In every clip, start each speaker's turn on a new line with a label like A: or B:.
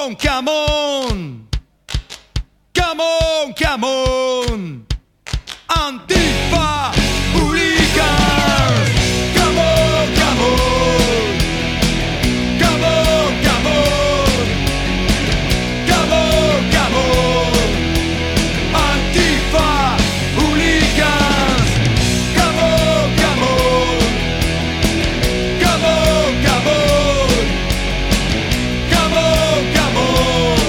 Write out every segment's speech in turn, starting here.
A: on, come on. Come on, come on. Antifa hooligans. Come on, come on. Come on, come on. Come on, come on. Antifa hooligans. Come on, come on. Come on, come on. Come on, come on.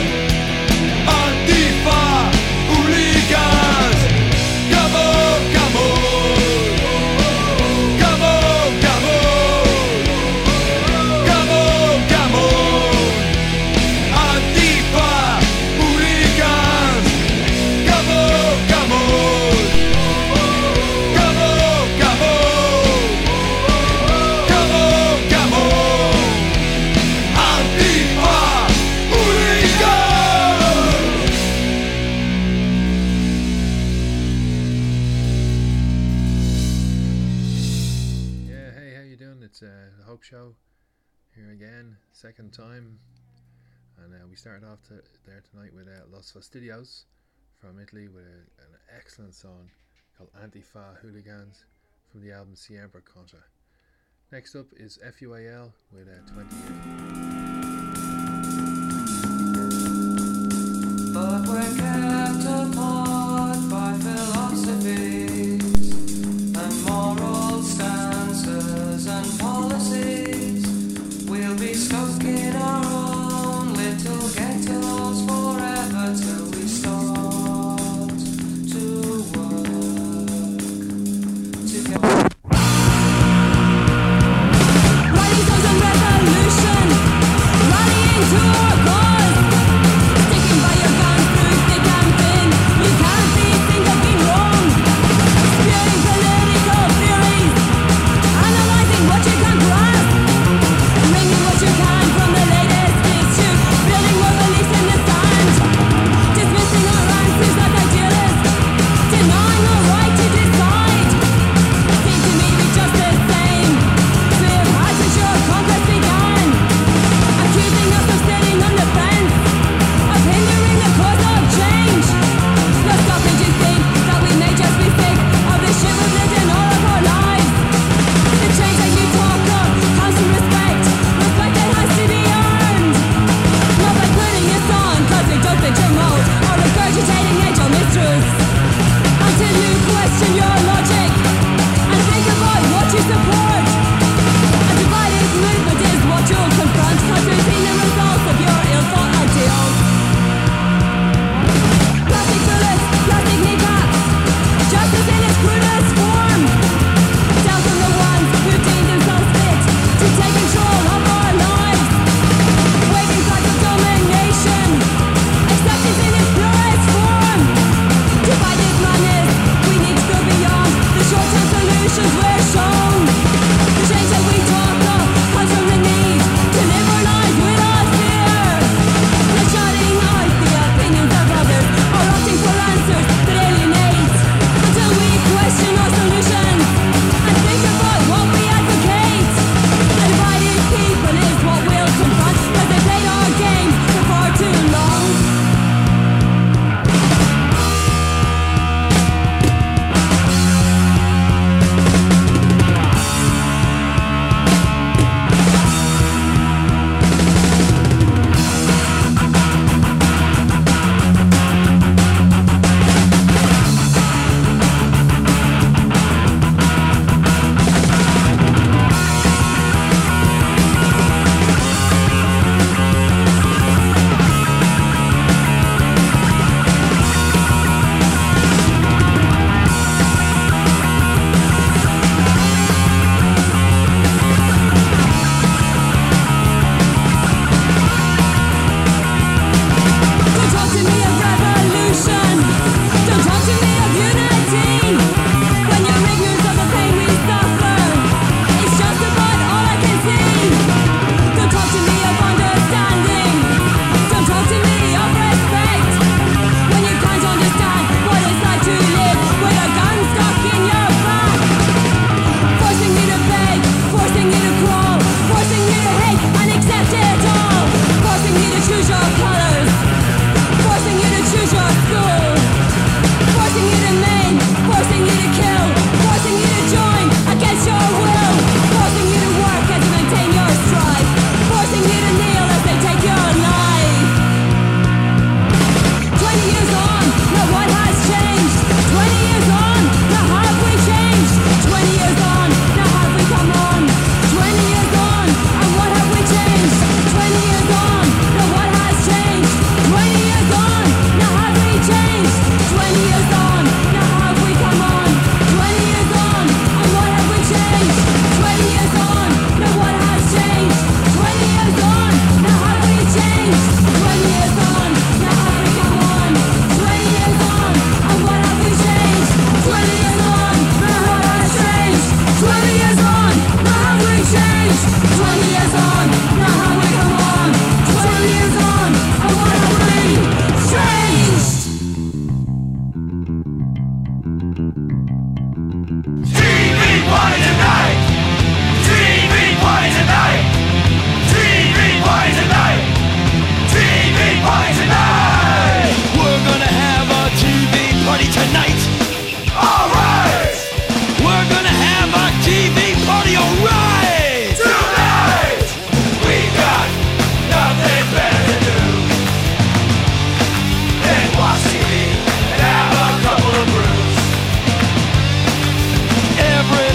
A: Antifa hooligans. Come on, come on. Come on, come on. Come on, come on. Antifa hooligans. Come on, come on. Come on, come on. Come on, come on. Antifa hooligans.
B: Yeah, hey, how you doing? It's the Hope Show here again, second time, and we started off there tonight with Los Fastidios from Italy with an excellent song called Antifa Hooligans from the album Siempre Contra. Next up is FUAL with 20 Years.
C: But we're kept apart by philosophies and moral stances and policies. We'll be stuck in our own little ghettos forever till we start to work together.
D: Radicals and revolution.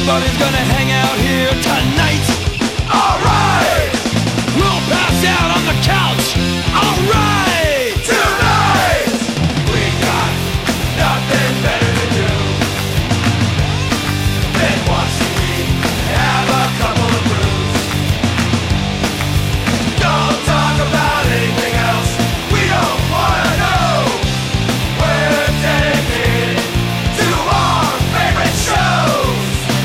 A: Everybody's gonna hang out here tonight. Alright! We'll pass out on the couch. Alright! Tonight! We got nothing better to do than watch TV and have a couple of brews. Don't talk about anything else. We don't wanna know. We're dedicated to our favorite shows.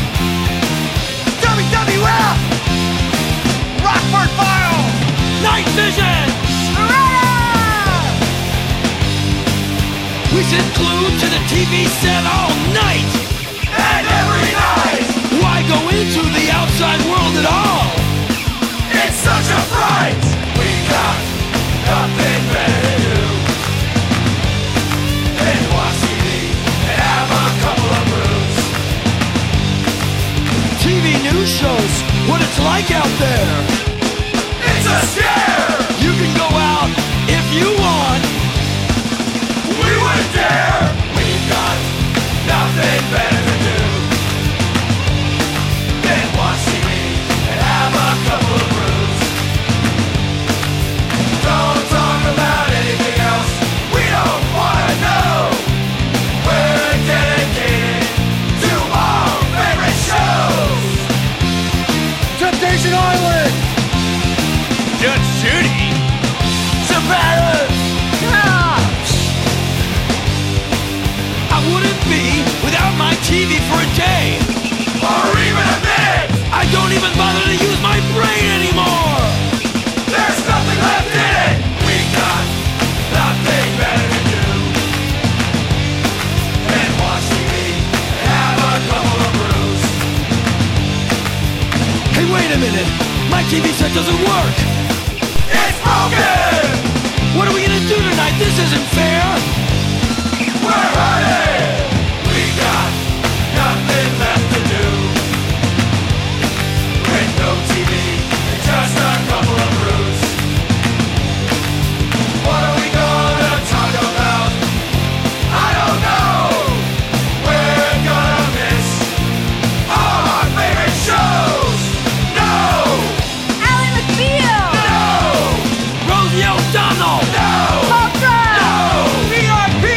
A: WWF, Rockford Files, Night Vision, we sit glued to the TV set all night and every night. Why go into the outside world at all? It's such a fright. We got nothing better to do than watch TV and have a couple of brews. TV news shows what it's like out there. It's a scare. You can go out if you want. We wouldn't dare. We've got nothing better to do than watch TV and have a couple of brews. Don't talk about anything else. We don't wanna know. We're dedicated to our favorite shows. Temptation Island, Judge Judy, Sopranos. I wouldn't be without my TV for a day, or even a minute. I don't even bother to use my brain anymore. There's nothing left in it. We got nothing better to do than watch TV and have a couple of brews. Hey, wait a minute. My TV set doesn't work. It's broken. What are we gonna do tonight? This isn't fair. We're hurting. We got nothing left to do with no TV and just a couple of brews. What are we gonna talk about? I don't know. We're gonna miss all our favorite shows. No!
D: Ally McBeal!
A: No! Rosie O'Donnell! No!
D: Oprah!
A: No! VIP!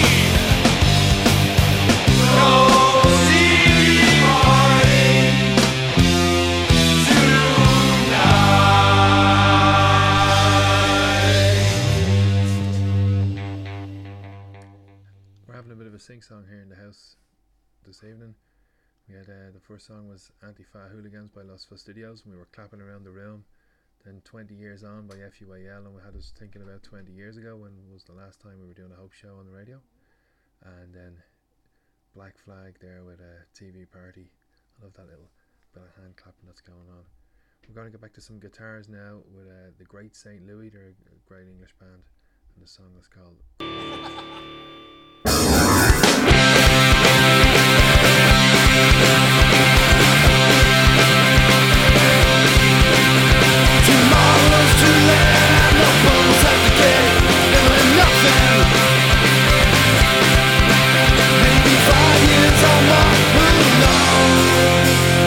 B: We're having a bit of a sing-song here in the house this evening. We had the first song was Anti-Fat Hooligans by Los Fastidios, and we were clapping around the room. Then 20 Years On by FUAL, and we had us thinking about 20 years ago when was the last time we were doing a Hope show on the radio. And then Black Flag there with a TV Party. I love that little bit of hand clapping that's going on. We're going to get back to some guitars now with the Great St. Louis. They're a great English band, and the song is called
A: Tomorrow's too late, no bones at the gate, doing nothing. Maybe 5 years or more, who knows?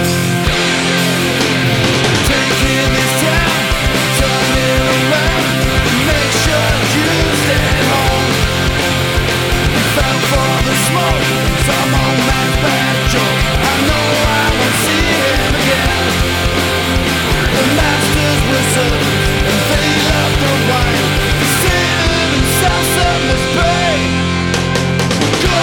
A: Taking this time, turn it around, make sure you stay home. We fell for the smoke, some old man's bad joke. I know I won't see him again. The masters were servants, and they loved the wine. They saved themselves some this pain. Go!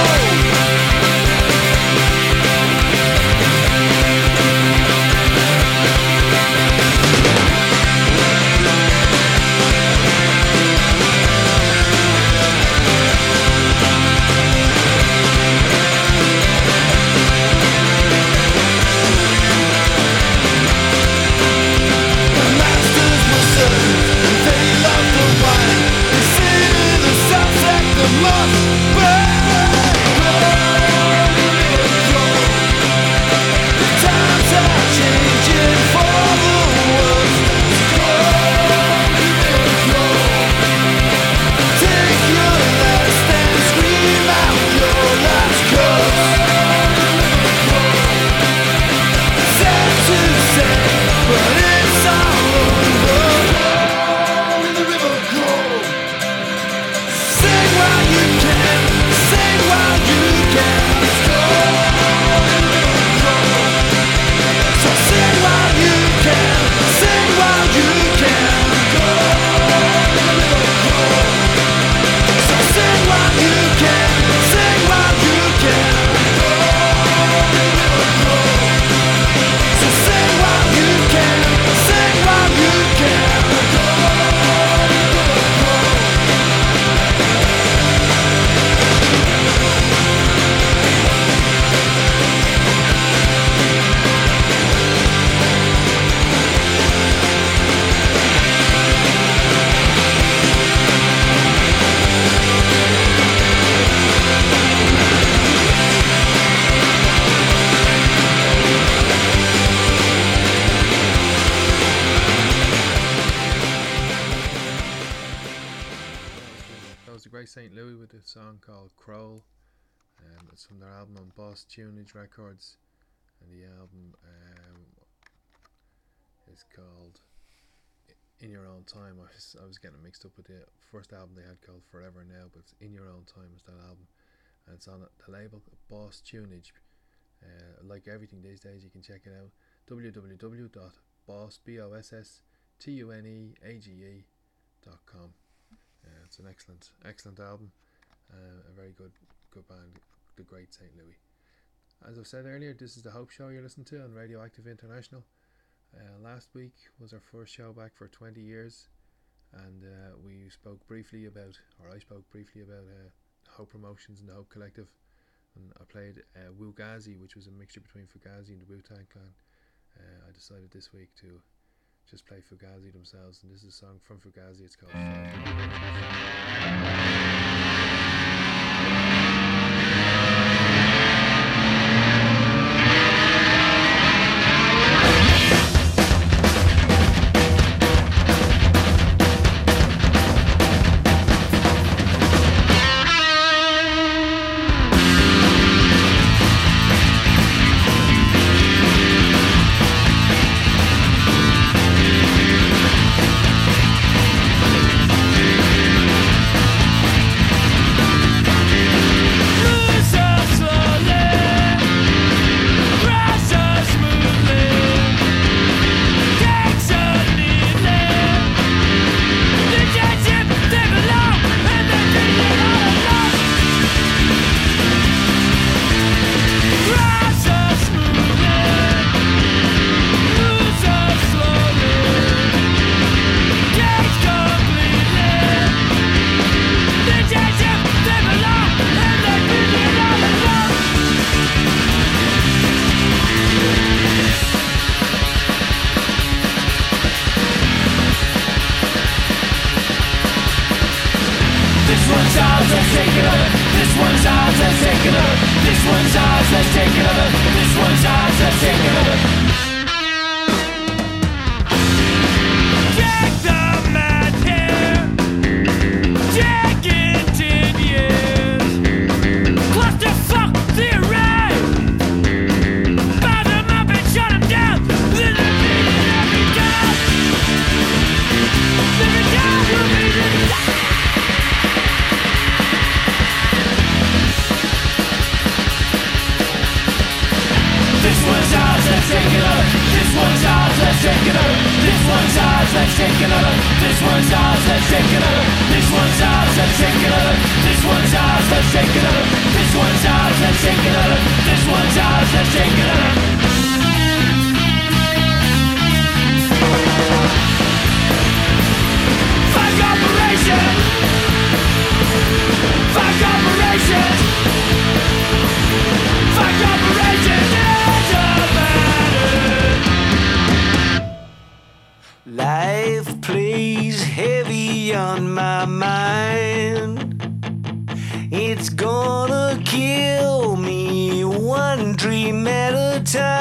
B: Great St. Louis with a song called Kroll. It's from their album on Boss Tunage Records, and the album is called In Your Own Time. I was getting mixed up with the first album they had called Forever Now, but it's In Your Own Time is that album, and it's on the label Boss Tunage. Like everything these days, you can check it out, www.bosstuneage.com. It's an excellent album, a very good band, the Great St. Louis. As I've said earlier, this is the Hope Show you're listening to on Radioactive International. Last week was our first show back for 20 years, and I spoke briefly about Hope Promotions and the Hope Collective, and I played Wugazi, which was a mixture between Fugazi and the Wu-Tang Clan. I decided this week to just play Fugazi themselves, and this is a song from Fugazi. It's called
E: Life plays heavy on my mind. It's gonna kill me one dream at a time.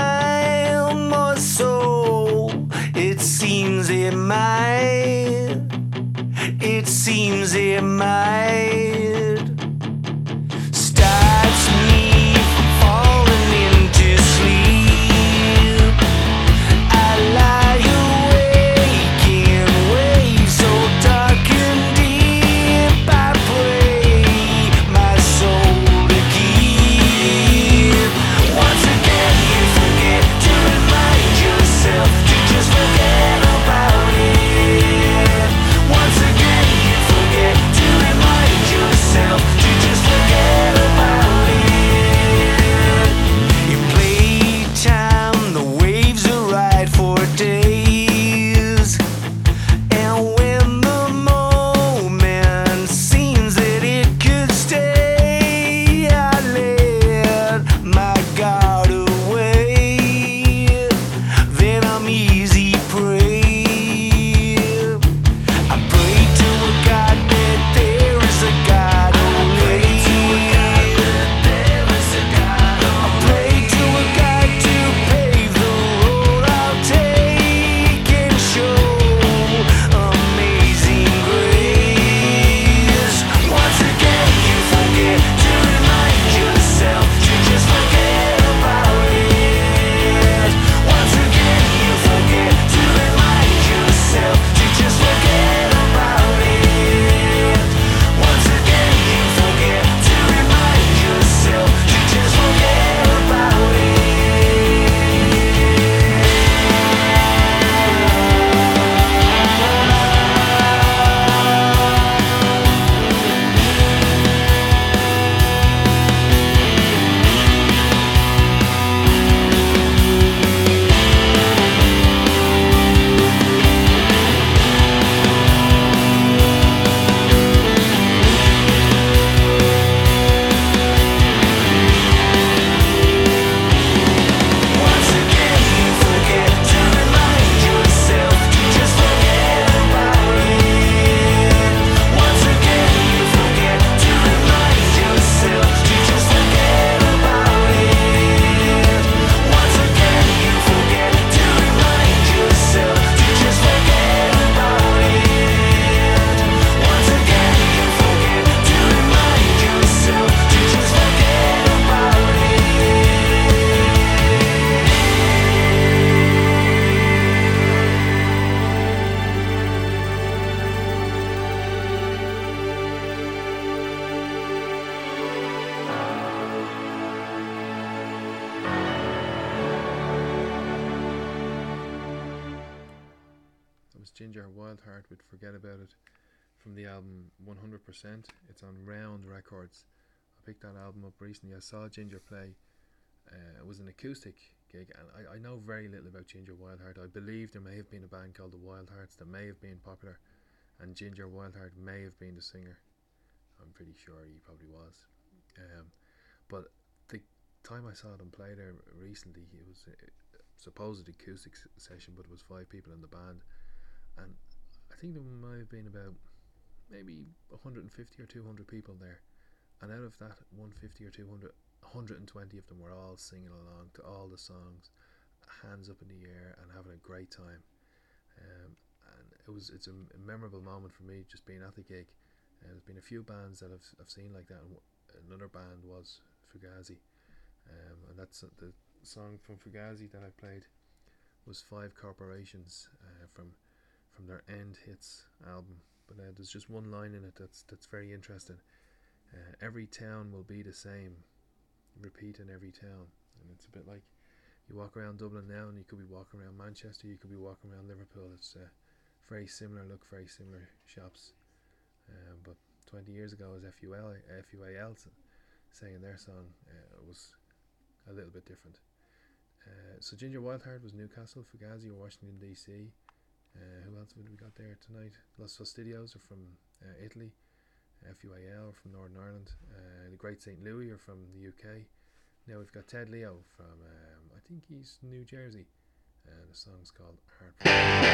B: Ginger Wildheart with Forget About It from the album 100%. It's on Round Records. I picked that album up recently. I saw Ginger play. It was an acoustic gig, and I know very little about Ginger Wildheart. I believe there may have been a band called the Wildhearts that may have been popular, and Ginger Wildheart may have been the singer. I'm pretty sure he probably was. But the time I saw them play there recently, it was a supposed acoustic session, but it was 5 people in the band, and I think there might have been about maybe 150 or 200 people there, and out of that 150 or 200, 120 of them were all singing along to all the songs, hands up in the air and having a great time. And it's a memorable moment for me just being at the gig. There's been a few bands that I've seen like that, and another band was Fugazi, and that's the song from Fugazi that I played was 5 Corporations from their End Hits album. But there's just one line in it that's very interesting. Every town will be the same, repeat in every town. And it's a bit like you walk around Dublin now, and you could be walking around Manchester, you could be walking around Liverpool. It's very similar look, very similar shops. But 20 years ago, as FUAL saying their song, was a little bit different. So Ginger Wildheart was Newcastle, Fugazi or Washington DC. Who else would we got there tonight? Los Fastidios are from Italy. FUAL are from Northern Ireland. The Great St. Louis are from the UK. Now we've got Ted Leo from, I think he's New Jersey. The song's called Heartbreak.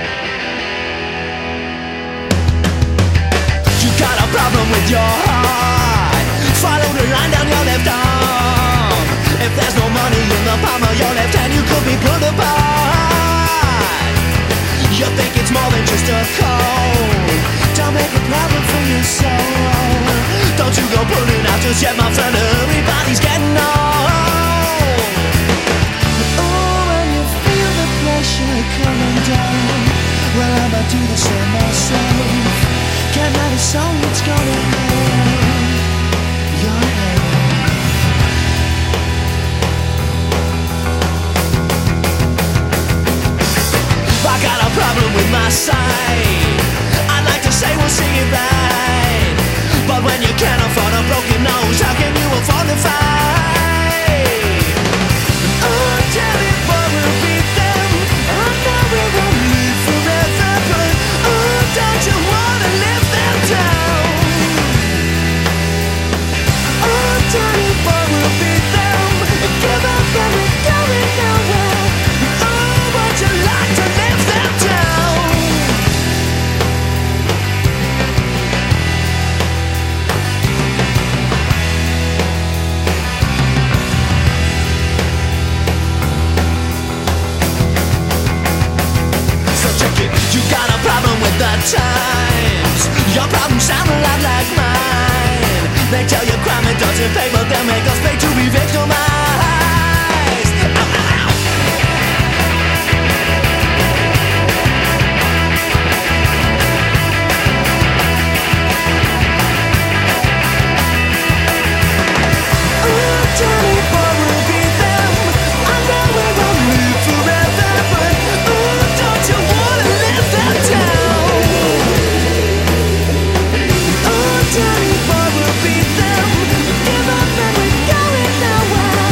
A: You got a problem with your heart. Follow the line down your left arm. If there's no money in the palm of your left hand, you could be put apart. You think it's more than just a cold. Don't make a problem for your soul. Don't you go pulling out just yet, my friend. Everybody's getting old. Oh, when you feel the pressure coming down, well, I'm about to do the same myself. Can't write a song that's gonna help your head. I got a problem with my sight. I'd like to say we'll sing it right, but when you can't afford a broken nose, how can you afford to fight? Oh, tell me what will beat them. I know we won't live forever, but oh, don't you wanna live them down? Oh, tell me what will beat them. Give up and we're going nowhere. Oh, would you like to live them down? You got a problem with the times. Your problems sound a lot like mine. They tell you crime it doesn't pay, but they'll make us pay to be victimized. Ow, ow, ow. Oh, Johnny boy will be them. I know we won't live forever, but oh, don't you wanna live them down? Oh, Johnny boy will be them. Give up and we're going nowhere.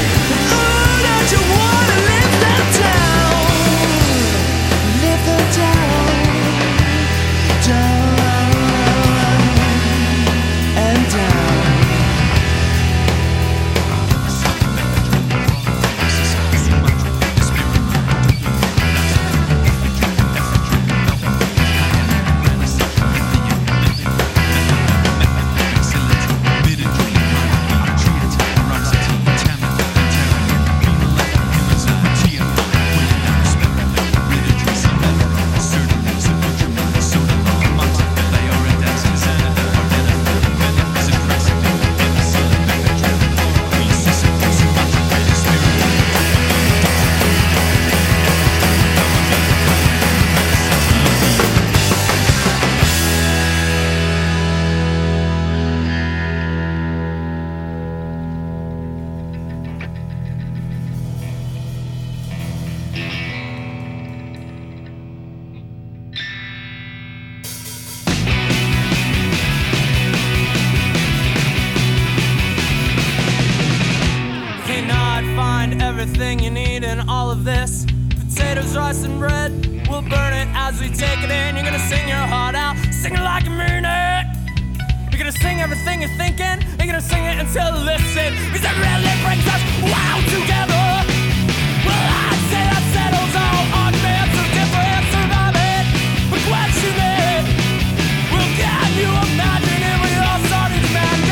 C: find everything you need in all of this. Potatoes, rice, and bread. We'll burn it as we take it in. You're gonna sing your heart out, sing it like you mean it. You're gonna sing everything you're thinking. You're gonna sing it until you listen, 'cause it really brings us wow together. Well, I'd say that settles all arguments of difference. Survive it, but question it. Well, can you imagine it when you're all starting to imagine?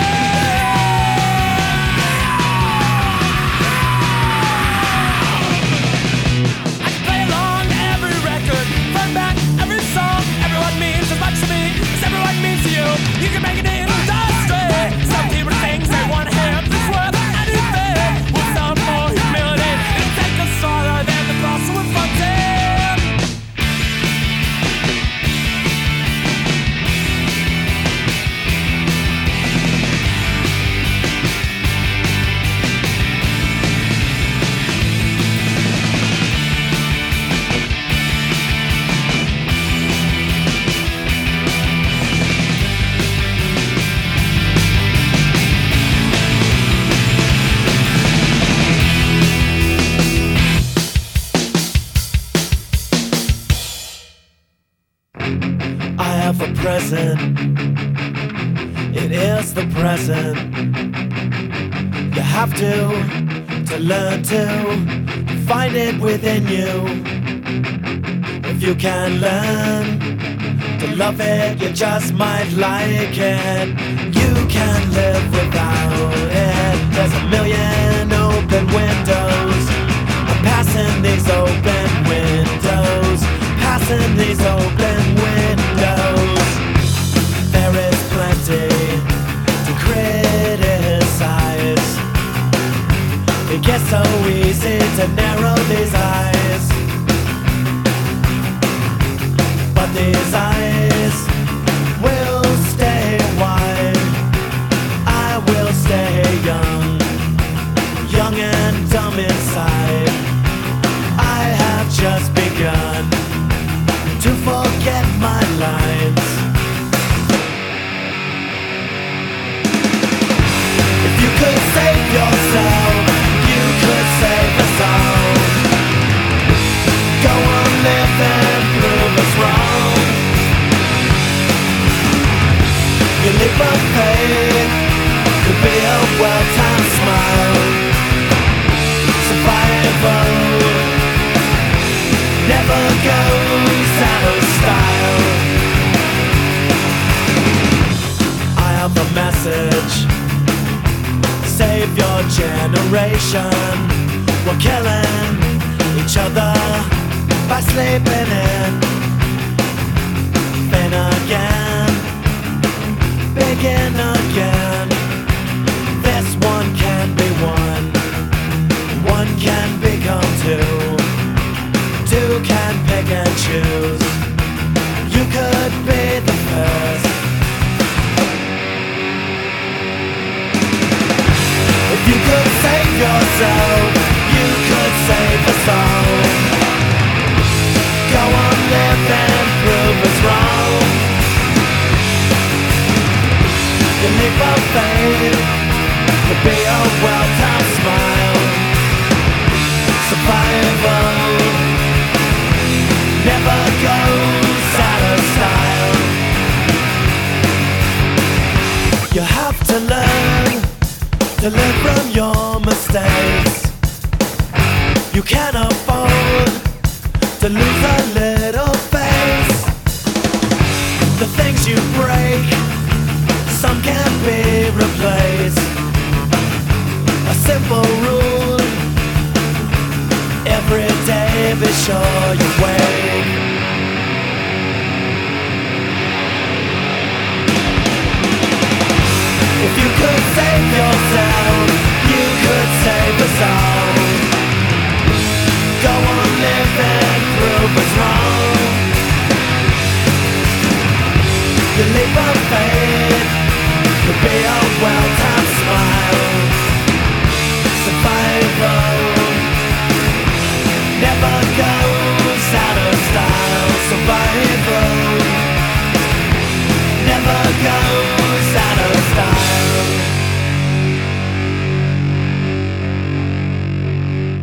C: I can play along to every record, front back every song. Everyone means as much to me as everyone means to you. You can make it in industry. Some people think they want him that's worth anything. With some more humility, and take us farther than the boss who would fund him.
F: I have a present. It is the present. You have to learn to find it within you. If you can learn to love it, you just might like it. You can live without it. There's a million open windows. I'm passing these open windows. Passing these open windows. There is plenty to criticize. It gets so easy to narrow these eyes. But these eyes will stay wide. I will stay young, young and dumb inside. I have just begun to forget my lines. If you could save yourself, you could save us all. Go on, live and prove us wrong. Your leap of faith could be a well-timed smile. Survival never goes out of style. I have a message. Save your generation. We're killing each other by sleeping in. Then again, begin again. This one can be one. One can become two. Two can pick and choose. You could be the first. If you could save yourself, you could save us all. Go on, live and prove us wrong. Your leap of faith could be a well-timed smile. Survival never goes out of style. You have to learn from your mistakes. You can't afford to lose a little face. The things you break, some can't be replaced. A simple rule: every day be sure you wake. If you could save yourself, you could save us all. Go on, live and prove us wrong. Your leap of faith could be a well-timed smile. Survival never goes out of style. Survival never goes out of style.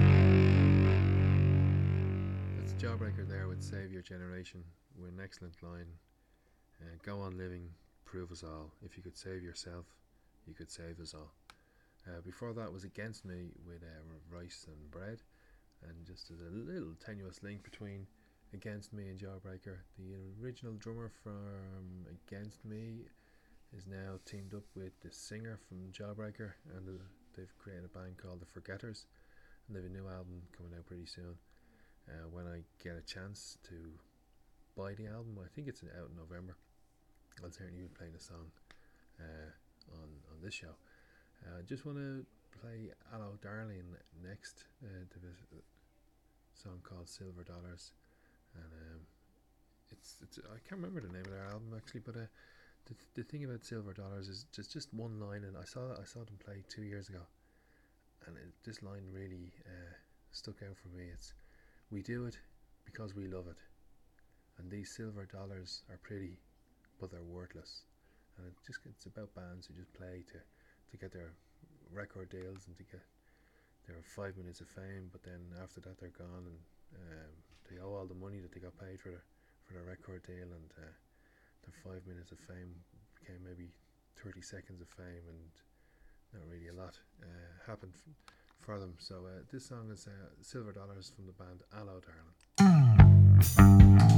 B: excellent line. Go on living, prove us all. If you could save yourself, you could save us all. Before that was Against Me with Rice and Bread. And just as a little tenuous link between Against Me and Jawbreaker, the original drummer from Against Me is now teamed up with the singer from Jawbreaker, and they've created a band called The Forgetters, and they have a new album coming out pretty soon. When I get a chance to buy the album, I think it's out in November, I'll certainly be playing a song on this show. I just want to play Allo Darling next, the song called Silver Dollars, and it's I can't remember the name of their album actually, but the thing about Silver Dollars is just one line, and I saw them play 2 years ago, and this line really stuck out for me. It's, we do it because we love it, and these silver dollars are pretty, but they're worthless. And it's about bands who just play to get their record deals and to get their 5 minutes of fame, but then after that they're gone, and they owe all the money that they got paid for their record deal, and their 5 minutes of fame became maybe 30 seconds of fame, and not really a lot happened for them. So this song is Silver Dollars from the band Allo Darling.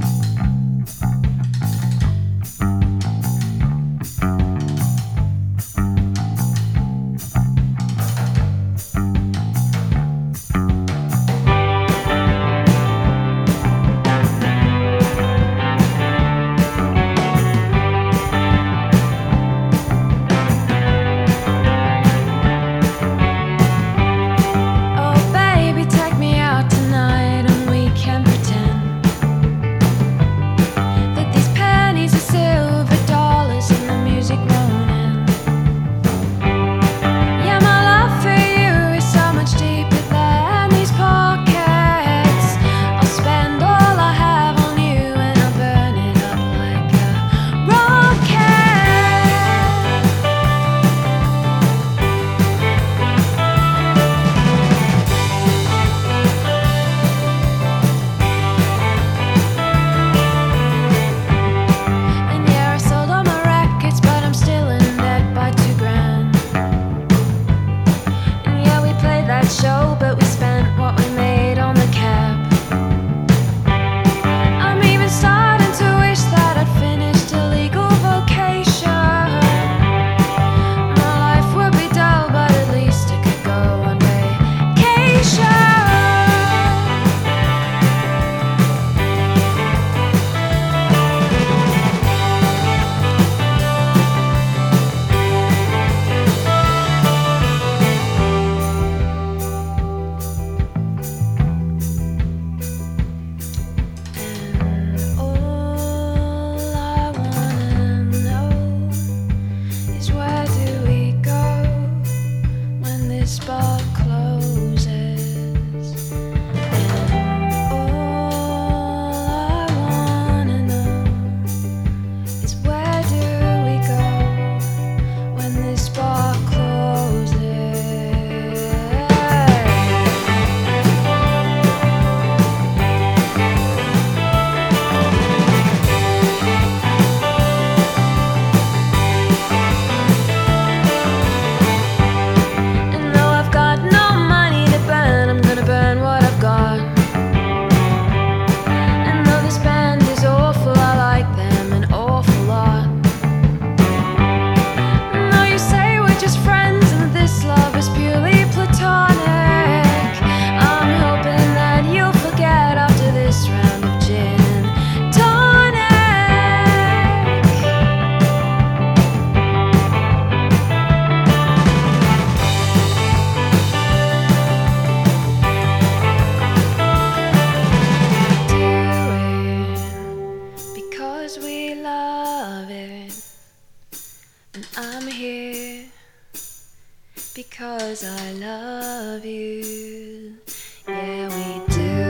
G: because I love you. Yeah, we do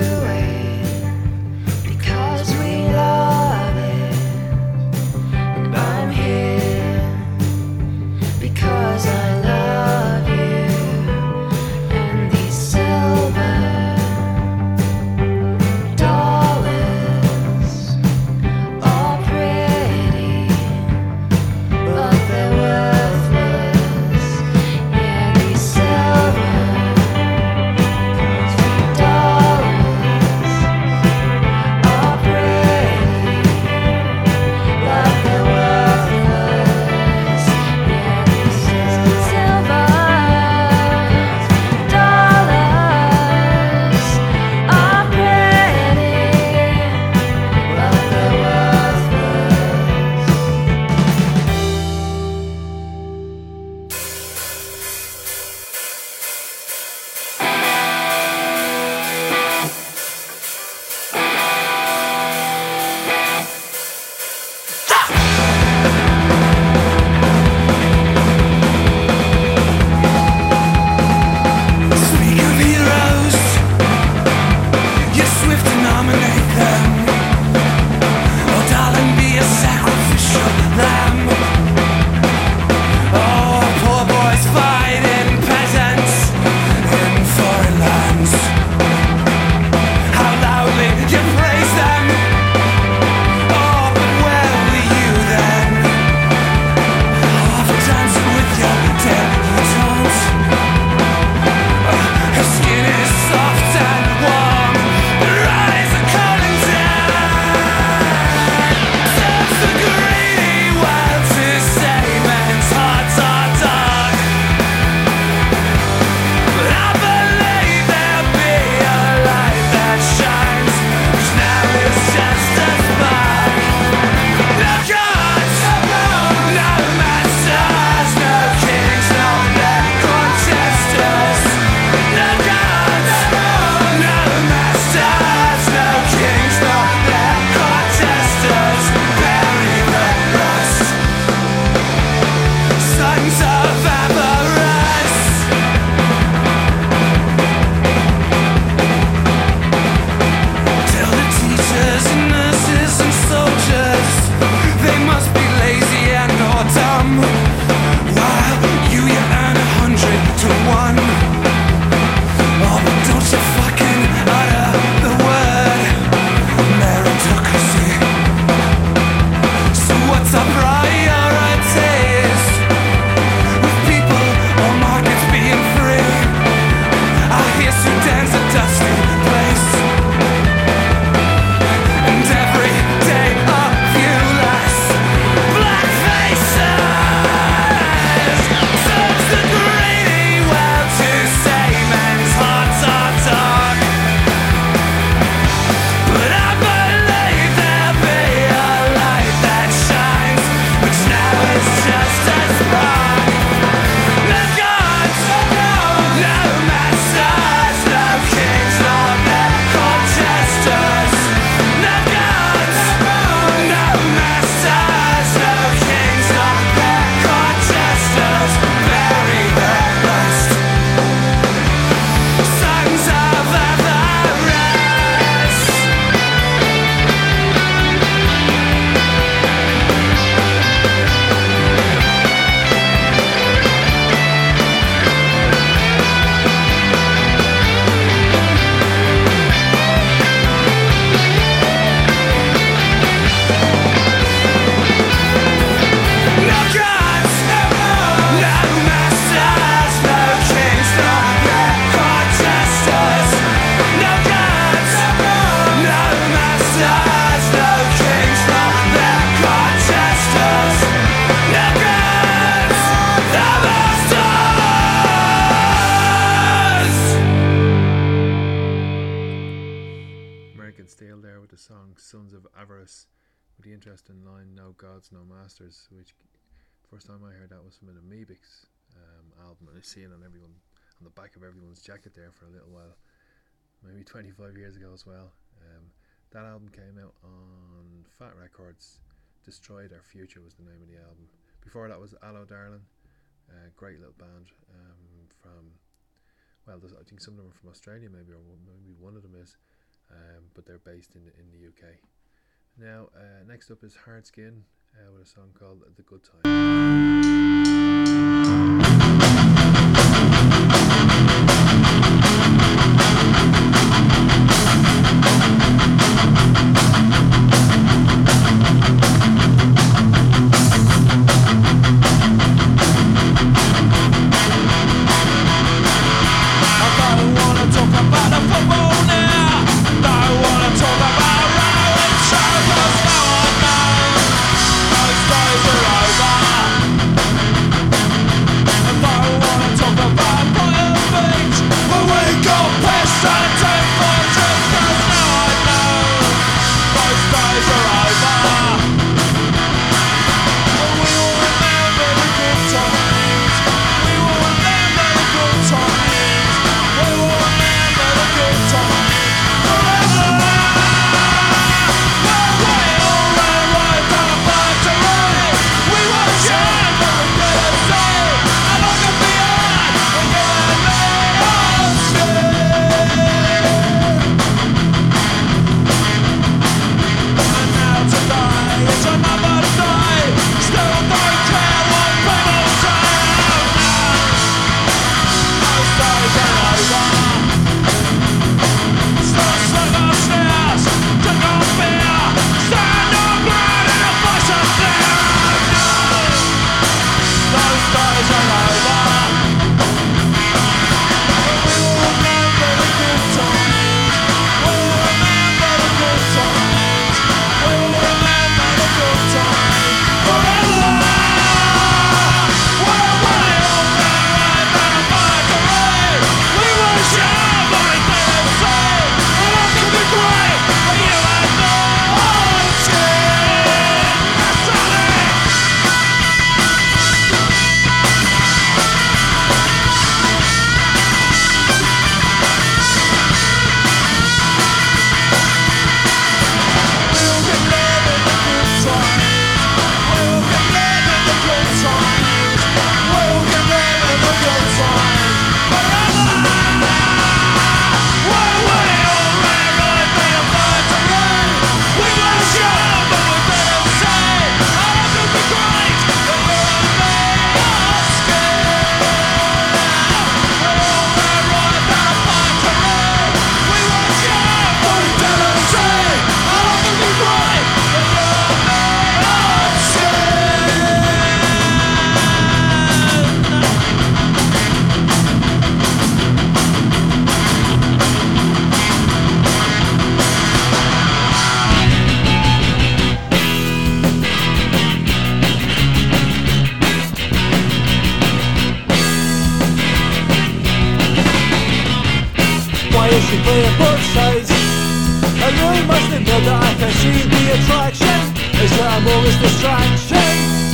G: it because we love it. And I'm here because I love you. And these silver dollars
B: there with the song Sons of Avarice, with the interesting line, no gods, no masters, which first time I heard that was from an Amoebics album, and I see it on the back of everyone's jacket there for a little while, maybe 25 years ago as well. That album came out on Fat Records. Destroyed Our Future was the name of the album. Before that was Allo Darling, great little band from, well, I think some of them are from Australia, maybe one of them is, but they're based in the UK. Now, next up is Hard Skin with a song called The Good Time.
F: playing both sides. And you must admit that I can see the attraction. Is that I'm always distraction.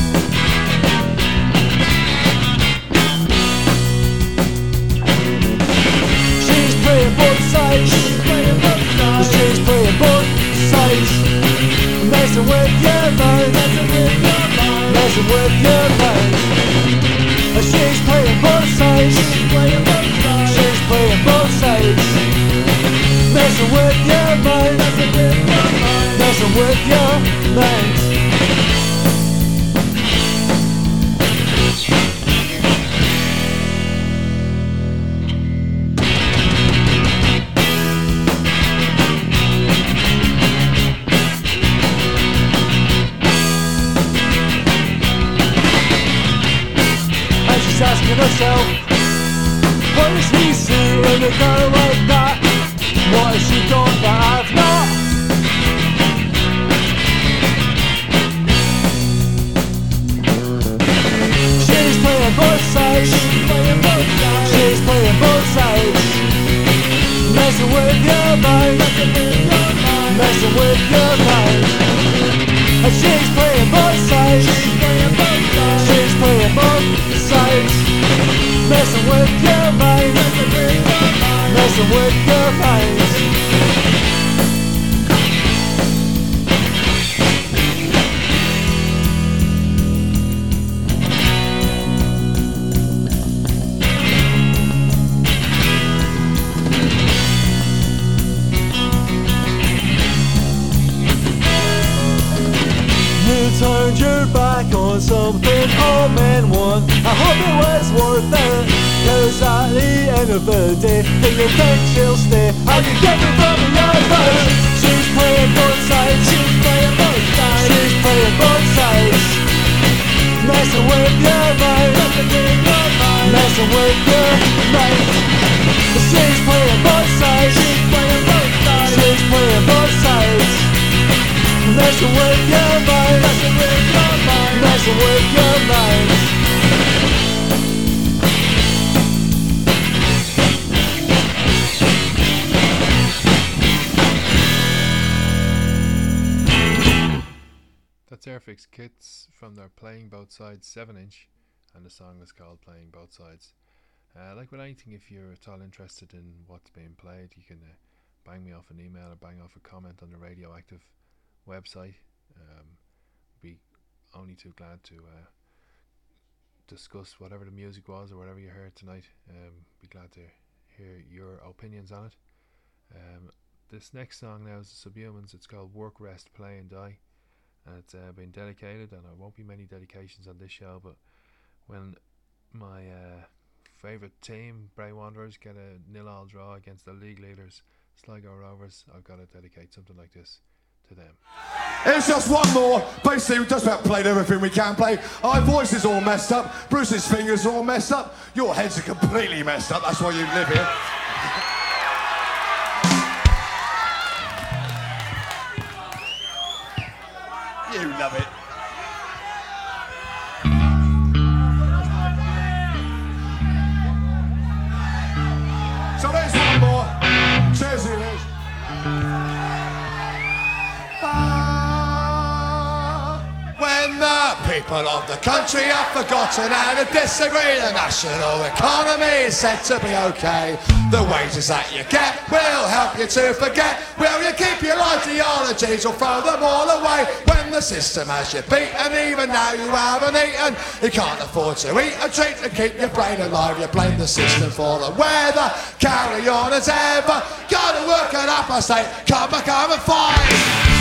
F: She's playing both sides. She's playing both sides. Messing with your mind. Messing with your mind. She's playing both sides. She's playing both sides. Messing with your mind. Messing with your mind. Asking herself, what does he see in a girl like that? What has she done that I've not? She's playing both sides. She's playing both sides. Messing with your mind. messing with your mind. She's playing both sides. She's playing both sides. Messing with your mind. Messing with your mind. Turned your back on something all men want. I hope it was worth it, 'cause at the end of the day, do you think she'll stay? How you get her from the other? She's playing both sides. She's playing both sides. She's playing both sides. Messing with your mind. Messing with your mind. She's playing both sides. She's playing both sides. She's playing both sides. Messing with your mind. Messing with your mind. Messing with your mind.
B: That's Airfix Kits from their Playing Both Sides 7-inch, and the song is called Playing Both Sides. Like with anything, if you're at all interested in what's being played, you can bang me off an email or bang off a comment on the Radioactive website. Be only too glad to discuss whatever the music was or whatever you heard tonight. Be glad to hear your opinions on it. This next song now is the Subhumans. It's called Work, Rest, Play and Die, and it's been dedicated, and there won't be many dedications on this show, but when my favourite team, Bray Wanderers, get a 0-0 draw against the league leaders Sligo Rovers, I've got to dedicate something like this to them.
A: It's just one more. Basically, we just about played everything we can play. Our voice is all messed up. Bruce's fingers are all messed up. Your heads are completely messed up. That's why you live here. You love it. So there's one more. Cheers, it is. When the people of the country have forgotten how to disagree, the national economy is said to be okay. The wages that you get will help you to forget. Will you keep your ideologies or throw them all away? When the system has you beaten, even now you haven't eaten, you can't afford to eat a treat to keep your brain alive. You blame the system for the weather. Carry on as ever. Gotta work it up, I say. Come back home and fight.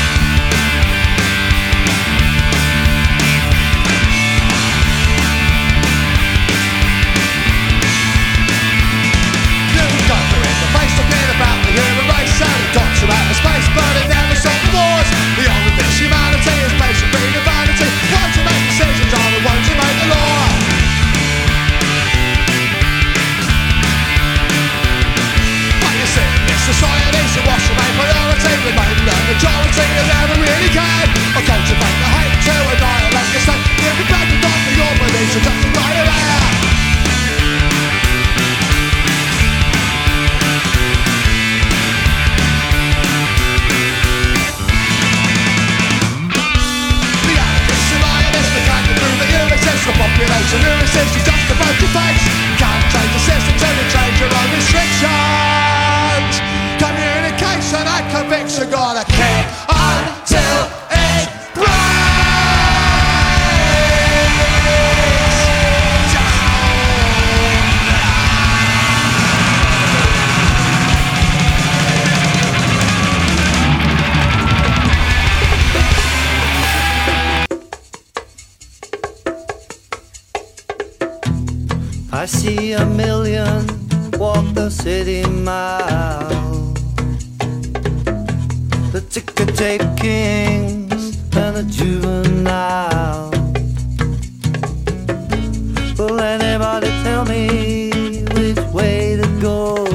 A: About the human race and the dots about the space, but it never stopped the wars. The only thing humanity is basic freedom and vanity. Want to make decisions on the ones who make the law. But you see, in this society, so what's your main priority? Remain the majority that never really can. Or cultivate the hate to annihilate the state. Give it back to God for your beliefs, so just right around. The population who insists you just about your face. Can't change the system till you change your own restrictions. Communication and conviction gotta keep until it breaks.
F: I see a million walk the city mile. The ticket takings and the juvenile. Will anybody tell me which way to go?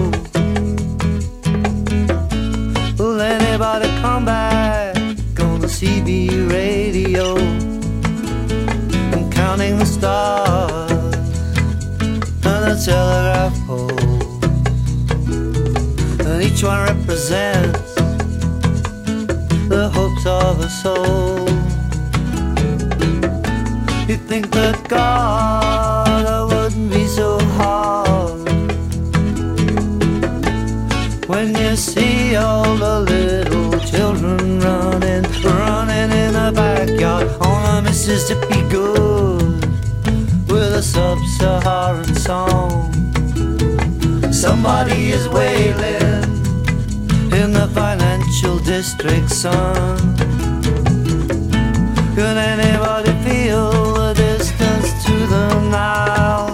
F: Will anybody come back on the CB radio? I'm counting the stars on the telegraph pole, and each one represents of a soul. You think that God wouldn't be so hard when you see all the little children running in the backyard on a Mississippi good with a sub-Saharan song. Somebody is wailing in the financial district, son. Could anybody feel the distance to the Nile?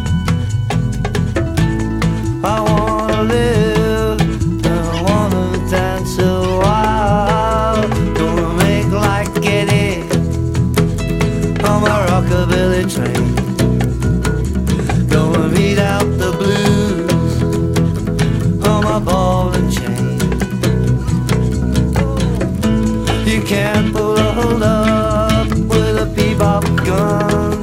F: I wanna live and I wanna dance a while. Gonna make like Eddie on my rockabilly train. Gonna beat out the blues on my ball and chain. You can't pull a hold up with a bebop gun.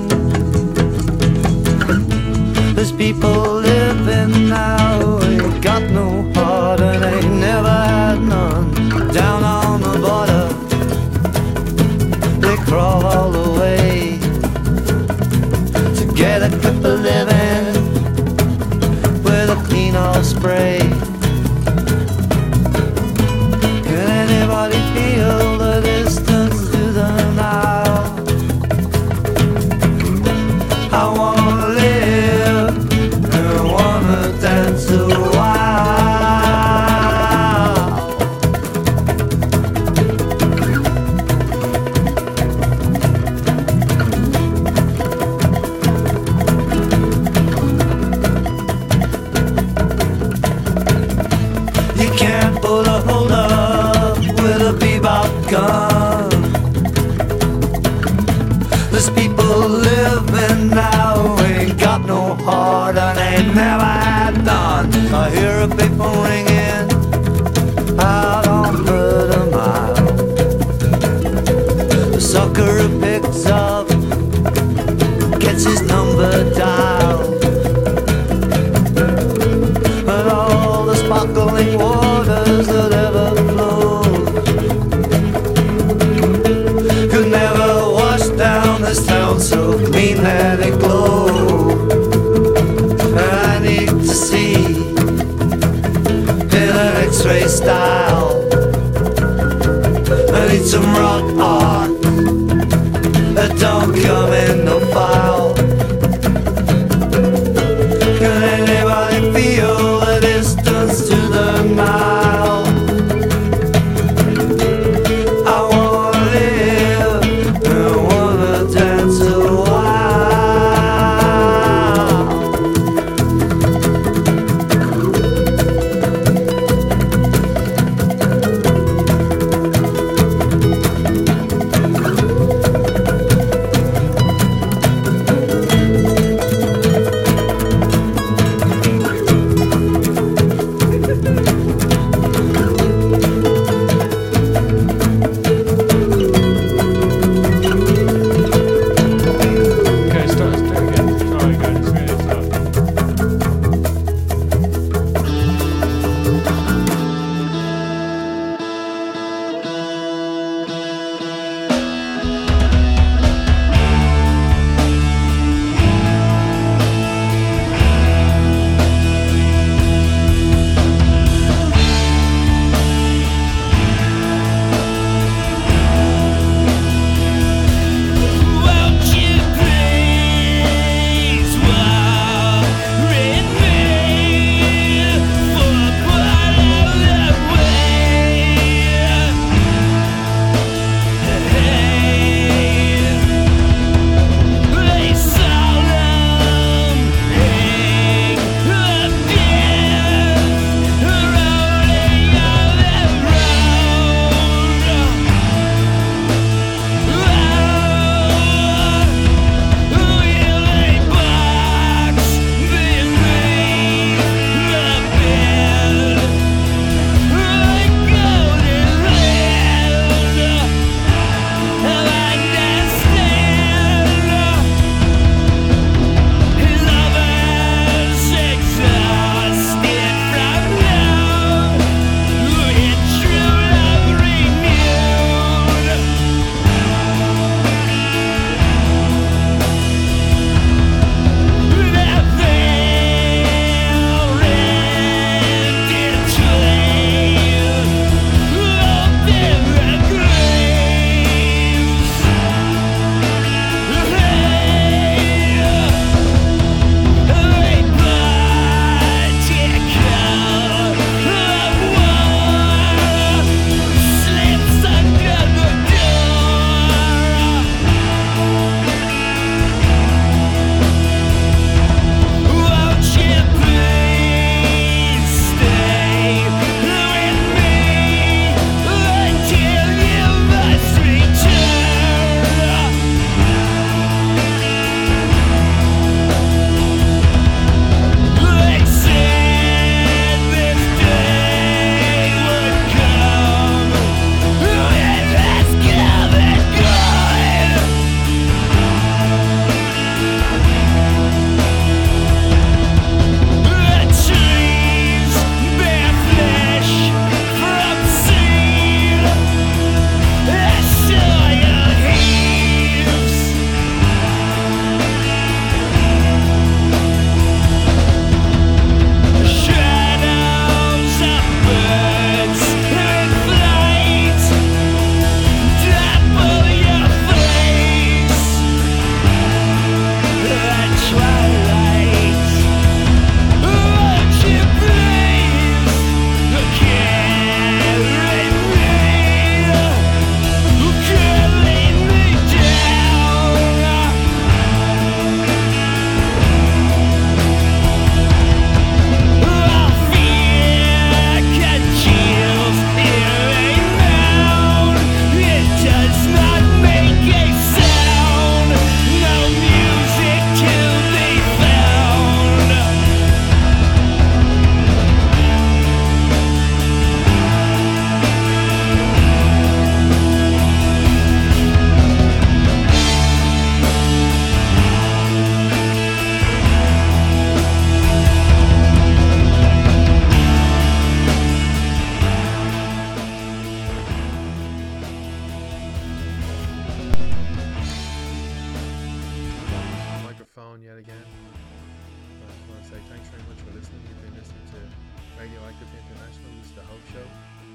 F: There's people living now who ain't got no heart and ain't never had none. Down on the border, they crawl all the way to get a clip of living with a clean off spray. Can anybody feel the distance to the Nile? I wanna live and I wanna dance a while. You can't pull a hold up with a bebop gun. There's people living now who ain't got no heart and ain't never had none. I hear a big phone ringing out on Murder Mile. The sucker who picks up gets his number dialed. And all the sparkling waters that ever flowed could never wash down this town so clean that it glowed. And I need to see in an X-ray style. I need some rock art that don't come in no file. Can anybody feel the distance to the Nile? I wanna live and I wanna dance a while.
B: listening. You've been listening to Radioactive International. This is the Hope Show.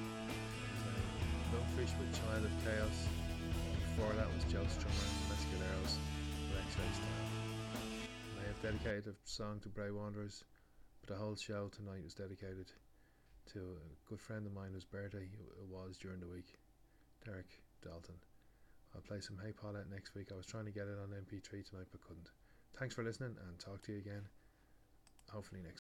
B: Fish with Child of Chaos. Before that was Joe Strummer and Mescaleros with X-Ray Style. And I have dedicated a song to Bray Wanderers, but the whole show tonight was dedicated to a good friend of mine whose birthday it was during the week, Derek Dalton. I'll play some Hey Paulette next week. I was trying to get it on MP3 tonight but couldn't. Thanks for listening, and talk to you again hopefully next week.